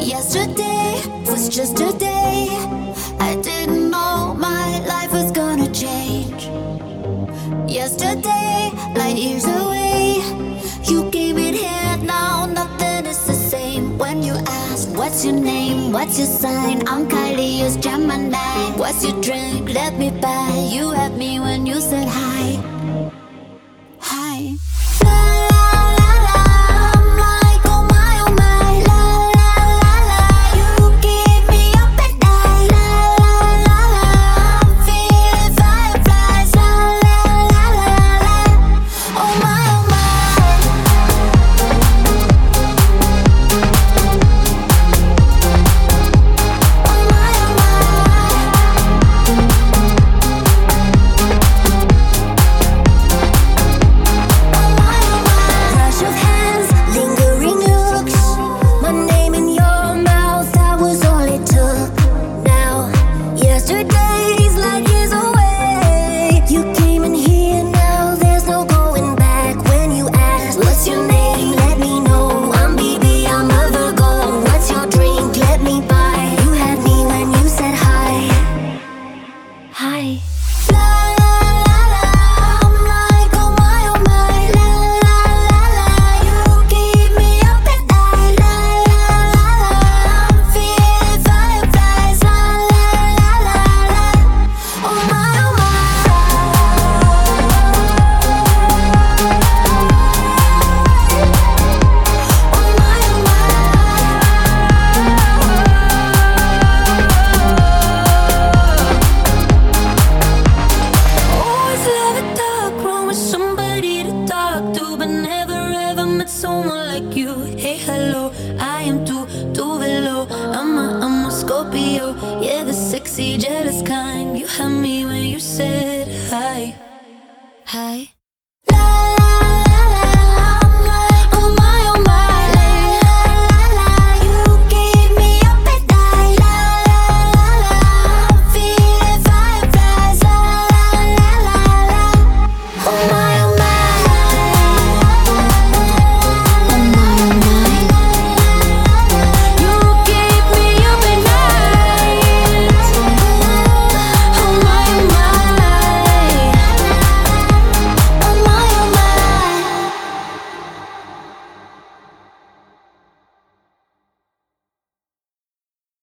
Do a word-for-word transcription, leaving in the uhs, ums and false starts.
Yesterday was just a day. I didn't know my life was gonna change. Yesterday, light years away. You came in here, now nothing is the same. When you ask, what's your name, what's your sign? I'm Kylie, you're Gemini. What's your drink, let me buy. You had me when you said hi. Hi. Someone like you, hey hello, I am too, too below. I'm a, I'm a Scorpio, yeah, the sexy, jealous kind. You had me when you said hi, hi.